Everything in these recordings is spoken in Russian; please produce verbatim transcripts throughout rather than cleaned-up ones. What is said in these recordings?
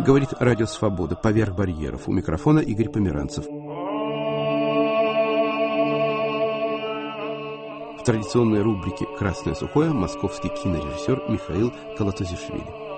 Говорит Радио Свобода. Поверх барьеров. У микрофона Игорь Померанцев. В традиционной рубрике «Красное сухое» московский кинорежиссер Михаил Колотозишвили.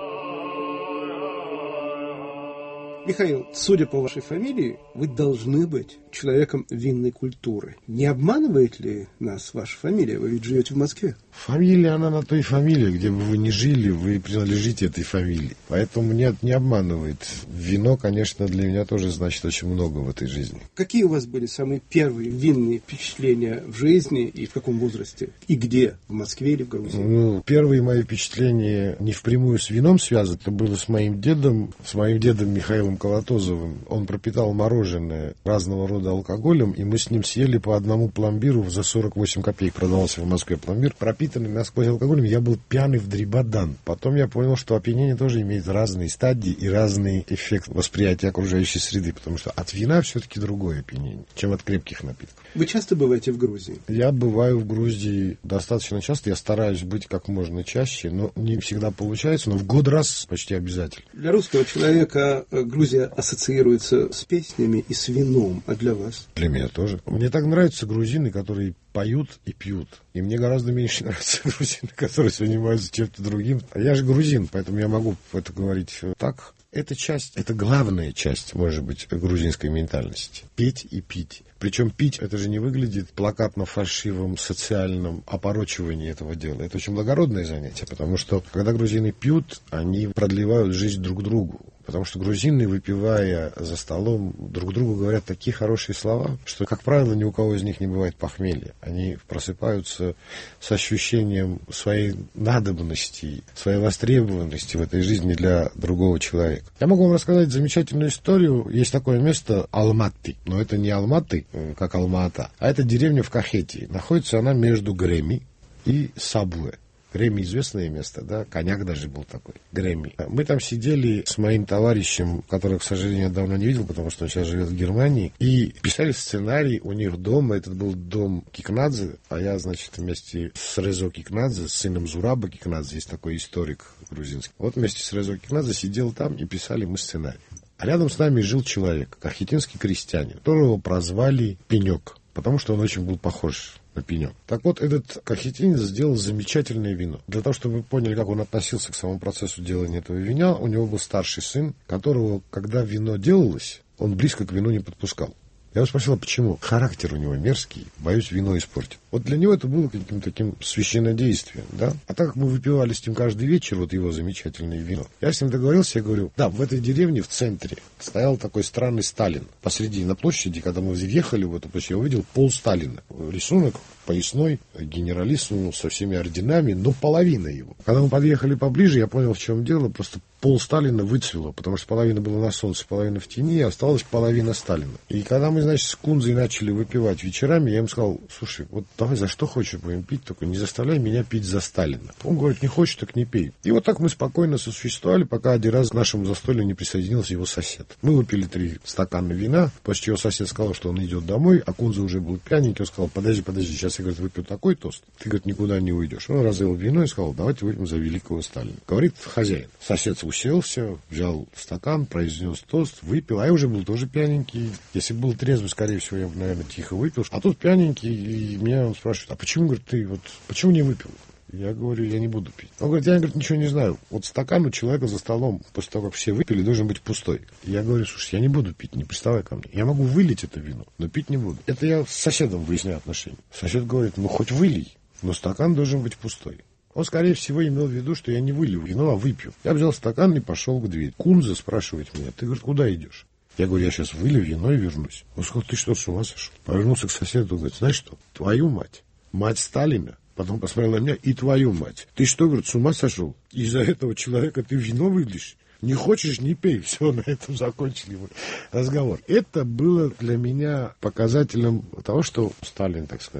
Михаил, судя по вашей фамилии, вы должны быть человеком винной культуры. Не обманывает ли нас ваша фамилия? Вы ведь живете в Москве. Фамилия, она на той фамилии, где бы вы ни жили, вы принадлежите этой фамилии. Поэтому нет, не обманывает. Вино, конечно, для меня тоже значит очень много в этой жизни. Какие у вас были самые первые винные впечатления в жизни и в каком возрасте? И где? В Москве или в Грузии? Ну, первые мои впечатления не впрямую с вином связаны. Это было с моим дедом, с моим дедом Михаилом Колотозовым. Он пропитал мороженое разного рода алкоголем, и мы с ним съели по одному пломбиру за сорок восемь копеек. Продавался в Москве пломбир, пропитанный насквозь алкоголем. Я был пьяный в дребодан. Потом я понял, что опьянение тоже имеет разные стадии и разный эффект восприятия окружающей среды, потому что от вина все-таки другое опьянение, чем от крепких напитков. Вы часто бываете в Грузии? Я бываю в Грузии достаточно часто. Я стараюсь быть как можно чаще, но не всегда получается, но в год раз почти обязательно. Для русского человека Грузия ассоциируется с песнями и с вином, а для вас? Для меня тоже. Мне так нравятся грузины, которые поют и пьют. И мне гораздо меньше нравятся грузины, которые занимаются чем-то другим. Я же грузин, поэтому я могу это говорить так. Это часть, это главная часть, может быть, грузинской ментальности. Петь и пить. Причем пить, это же не выглядит плакатно-фальшивым социальным опорочиванием этого дела. Это очень благородное занятие, потому что, когда грузины пьют, они продлевают жизнь друг другу. Потому что грузины, выпивая за столом, друг другу говорят такие хорошие слова, что, как правило, ни у кого из них не бывает похмелья. Они просыпаются с ощущением своей надобности, своей востребованности в этой жизни для другого человека. Я могу вам рассказать замечательную историю. Есть такое место Алматы, но это не Алматы, как Алма-Ата, а это деревня в Кахетии. Находится она между Греми и Сабуэ. Греми — известное место, да, Коньяк даже был такой, Греми. Мы там сидели с моим товарищем, которого, к сожалению, я давно не видел, потому что он сейчас живет в Германии, и писали сценарий у них дома. Этот был дом Кикнадзе, а я, значит, вместе с Резо Кикнадзе, с сыном Зураба Кикнадзе, есть такой историк грузинский. Вот вместе с Резо Кикнадзе сидел там, и писали мы сценарий. А рядом с нами жил человек, кахетинский крестьянин, которого прозвали Пенек, потому что он очень был похож на пенек. Так вот, этот кахетинец сделал замечательное вино. Для того, чтобы вы поняли, как он относился к самому процессу делания этого вина, у него был старший сын, которого, когда вино делалось, он близко к вину не подпускал. Я его спросил, а почему? Характер у него мерзкий, боюсь, вино испортит. Вот для него это было каким-то таким священнодействием, да? А так как мы выпивали с ним каждый вечер, вот его замечательное вино, я с ним договорился, я говорю, да, в этой деревне в центре стоял такой странный Сталин. Посреди, на площади, когда мы въехали в эту площадь, я увидел пол Сталина. Рисунок поясной, генералиссимус со всеми орденами, но половина его. Когда мы подъехали поближе, я понял, в чем дело, просто пол Сталина выцвело, потому что половина была на солнце, половина в тени, и осталась половина Сталина. И когда мы, значит, с Кунзой начали выпивать вечерами, я им сказал, слушай, вот давай за что хочешь будем пить, только не заставляй меня пить за Сталина. Он говорит, не хочешь, так не пей. И вот так мы спокойно сосуществовали, пока один раз к нашему застолью не присоединился его сосед. Мы выпили три стакана вина, после чего сосед сказал, что он идет домой, а Кунза уже был пьяненький, он сказал, подожди, подожди, сейчас я, говорит, выпью такой тост, ты, говорит, никуда не уйдешь. Он разлил вино и сказал, давайте выпьем за великого Сталина. Говорит хозяин. Сосед уселся, взял стакан, произнес тост, выпил, а я уже был тоже пьяненький. Если бы был трезвый, скорее всего, я бы, наверное, тихо выпил. А тут пьяненький, и меня он спрашивает, а почему, говорит, ты вот, почему не выпил? Я говорю, я не буду пить. Он говорит, я, говорит, ничего не знаю. Вот стакан у человека за столом, после того, как все выпили, должен быть пустой. Я говорю, слушай, я не буду пить, не приставай ко мне. Я могу вылить это вино, но пить не буду. Это я с соседом выясняю отношения. Сосед говорит, ну, хоть вылей, но стакан должен быть пустой. Он, скорее всего, имел в виду, что я не вылью вино, а выпью. Я взял стакан и пошел к двери. Кунза спрашивает меня, ты, говорит, куда идешь? Я говорю, я сейчас вылью вино и вернусь. Он сказал, ты что, с ума сошел? Повернулся к соседу и говорит, знаешь что, твою мать, мать Сталина. Потом посмотрел на меня, и твою мать. Ты что, говорит, с ума сошел? Из-за этого человека ты вино выльешь? Не хочешь, не пей. Все, на этом закончили разговор. Это было для меня показателем того, что Сталин, так сказать,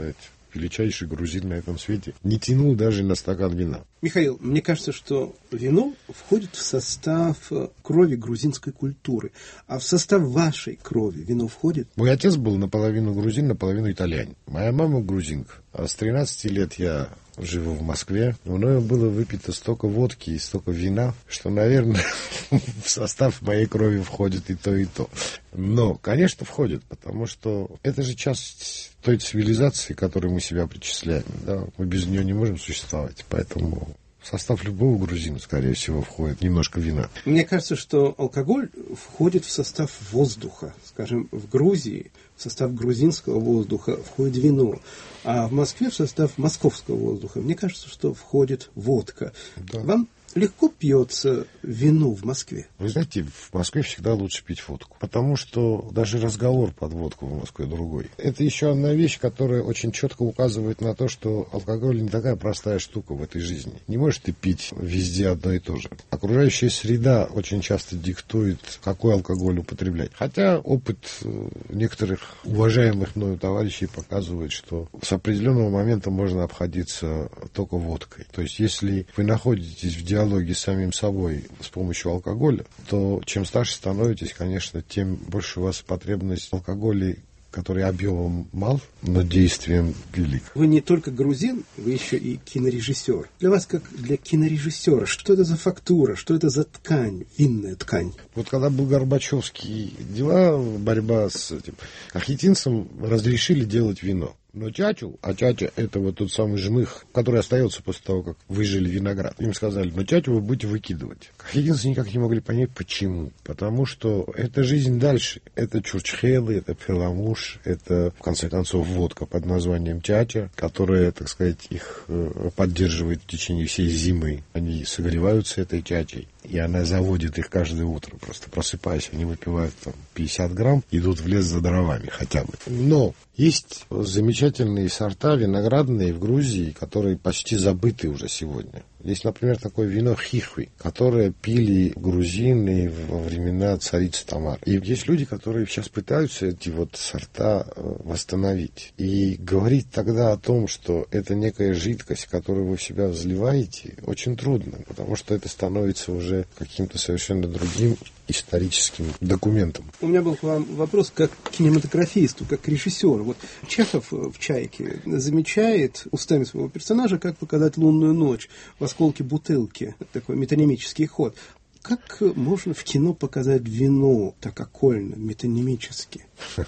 величайший грузин на этом свете, не тянул даже на стакан вина. Михаил, мне кажется, что вино входит в состав крови грузинской культуры. А в состав вашей крови вино входит? Мой отец был наполовину грузин, наполовину итальянин. Моя мама грузинка. А с тринадцати лет я живу в Москве. Мною было выпито столько водки и столько вина, что, наверное, в состав моей крови входит и то, и то. Но, конечно, входит, потому что это же часть той цивилизации, к которой мы себя причисляем. Да? Мы без нее не можем существовать, поэтому... В состав любого грузина, скорее всего, входит немножко вина. Мне кажется, что алкоголь входит в состав воздуха. Скажем, в Грузии в состав грузинского воздуха входит вино, а в Москве в состав московского воздуха, мне кажется, что входит водка. Да. Вам легко пьется вино в Москве? Вы знаете, в Москве всегда лучше пить водку, потому что даже разговор под водку в Москве другой. Это еще одна вещь, которая очень четко указывает на то, что алкоголь не такая простая штука в этой жизни. Не можешь ты пить везде одно и то же. Окружающая среда очень часто диктует, какой алкоголь употреблять. Хотя опыт некоторых уважаемых мною товарищей показывает, что с определенного момента можно обходиться только водкой. То есть, если вы находитесь в диалоге диалоге с самим собой с помощью алкоголя, то чем старше становитесь, конечно, тем больше у вас потребность в алкоголе, который объемом мал, но действием велик. Вы не только грузин, вы еще и кинорежиссер. Для вас, как для кинорежиссера, что это за фактура, что это за ткань, винная ткань? Вот когда был Горбачевские дела, борьба с этим архитинцем, разрешили делать вино. Но чачу, а чача это вот тот самый жмых, который остается после того, как выжили виноград. Им сказали, но чачу вы будете выкидывать. Архитинцы никак не могли понять, почему. Потому что это жизнь дальше. Это чурчхелы, это пеламуш, это, в конце концов, водка под названием чача, которая, так сказать, их поддерживает в течение всей зимы. Они согреваются этой чачей, и она заводит их каждое утро. Просто просыпаясь, они выпивают там пятьдесят грамм, идут в лес за дровами хотя бы. Но есть замечательные сорта виноградные в Грузии, которые почти забыты уже сегодня. Есть, например, такое вино хихви, которое пили грузины во времена царицы Тамары. И есть люди, которые сейчас пытаются эти вот сорта восстановить. И говорить тогда о том, что это некая жидкость, которую вы в себя взливаете, очень трудно, потому что это становится уже каким-то совершенно другим историческим документом. У меня был к вам вопрос как к кинематографисту, как к режиссеру. Вот Чехов в «Чайке» замечает устами своего персонажа, как показать лунную ночь в осколке бутылки. Такой метонимический ход. Как можно в кино показать вино так окольно, метонимически?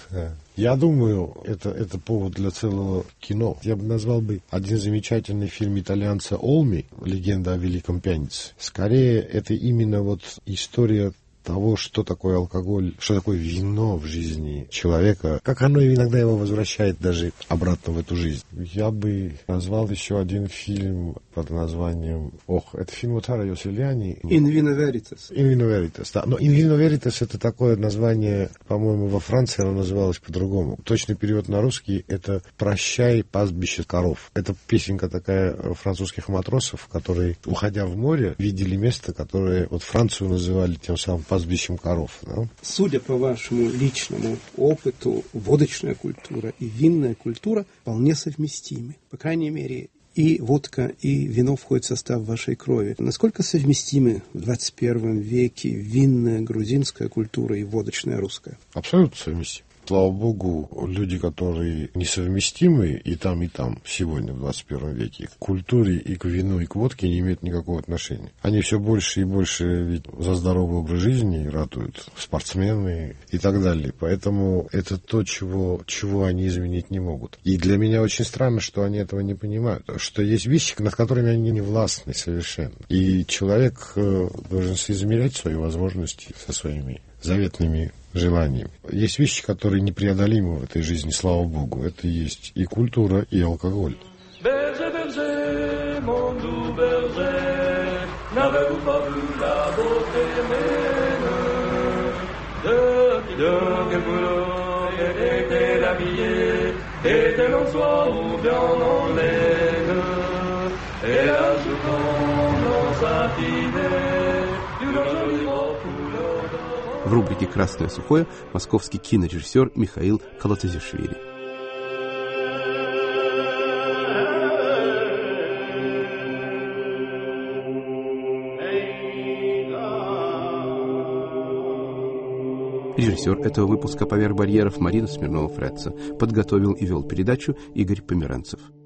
Я думаю, это, это повод для целого кино. Я бы назвал бы один замечательный фильм итальянца Олми «Легенда о великом пьянице». Скорее, это именно вот история того, что такое алкоголь, что такое вино в жизни человека, как оно иногда его возвращает даже обратно в эту жизнь. Я бы назвал еще один фильм под названием... Ох, это фильм Утара Йосельяни. «In vino veritas». «In vino veritas», да. Но «In vino veritas» это такое название, по-моему, во Франции оно называлось по-другому. Точный перевод на русский — это «Прощай, пастбище коров». Это песенка такая французских матросов, которые, уходя в море, видели место, которое вот Францию называли тем самым пастбищем коров. Да? Судя по вашему личному опыту, водочная культура и винная культура вполне совместимы. По крайней мере, и водка, и вино входят в состав вашей крови. Насколько совместимы в двадцать первом веке винная грузинская культура и водочная русская? Абсолютно совместимы. Слава богу, люди, которые несовместимы и там, и там сегодня, в двадцать первом веке, к культуре и к вину, и к водке не имеют никакого отношения. Они все больше и больше ведь за здоровый образ жизни ратуют, спортсмены и так далее. Поэтому это то, чего, чего они изменить не могут. И для меня очень странно, что они этого не понимают. Что есть вещи, над которыми они не властны совершенно. И человек должен соизмерять свои возможности со своими заветными желаниями. Есть вещи, которые непреодолимы в этой жизни, слава богу. Это есть и культура, и алкоголь. В рубрике «Красное сухое» московский кинорежиссер Михаил Колотозишвили. Режиссер этого выпуска «Поверх барьеров» Марина Смирнова-Фретца. Подготовил и вел передачу Игорь Померанцев.